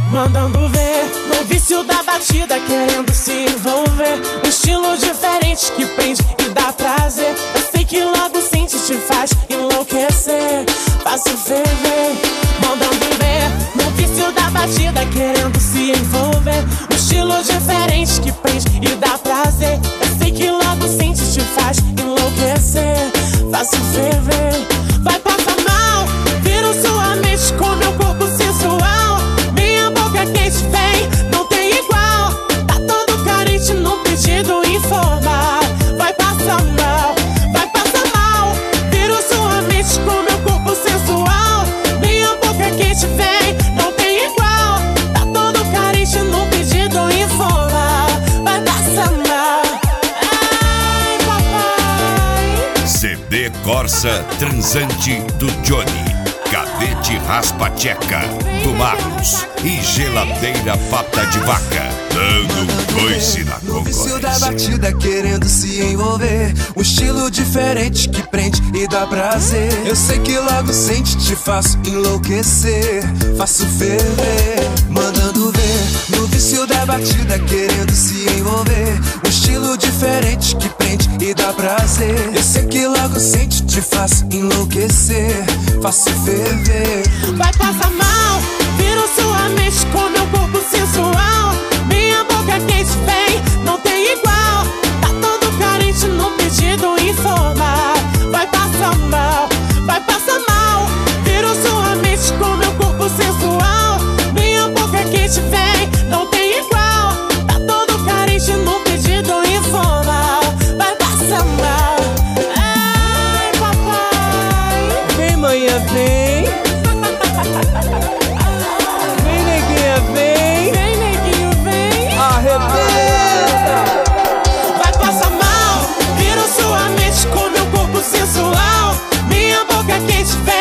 mandando ver. No vício da batida, querendo se envolver. Um estilo diferente que prende e dá prazer. Eu sei que logo sente, te faz enlouquecer. Faço ferver, mandando ver. No vício da batida, querendo se envolver. Um estilo diferente que prende e dá prazer. Eu sei que logo sente, te faz enlouquecer. Faço ferver, vai passar mal. Viro sua mente com meu corpo sensual. Minha boca quente vem, não tem igual. Tá todo carente num pedido informal. Vai passar mal, vai passar mal. Viro sua mente com meu corpo sensual. Minha boca quente vem, não tem igual. Tá todo carente num pedido informal. Vai passar mal. Ai, papai. CD Corsa Transante do Johnny, Cadete Raspa Tcheca do Marlos e Geladeira Pata de Vaca, dando coice na No vício da concorrência. batida, querendo se envolver. Um estilo diferente que prende e dá prazer. Eu sei que logo sente, te faço enlouquecer. Faço ferver, mandando ver. No vício da batida, querendo se envolver. Um estilo diferente que prende e dá prazer. Eu sei que logo sente, te faço enlouquecer. Faço ferver. Vai passar mal, viro sua mente com meu corpo sensual. Minha boca quente vem, não tem igual. Tá todo carente num pedido informal. Vai passar mal, vai passar mal. Viro sua mente com meu corpo sensual. Minha boca quente vem, não tem igual. Tá todo carente num pedido informal. Vai passar mal. Ai, papai. Vem, manhã, vem. Vem, neguinha, vem. Vem, neguinho, vem. Arrebenta. Vai passar mal, viro sua mente com meu corpo sensual. Minha boca quente vem.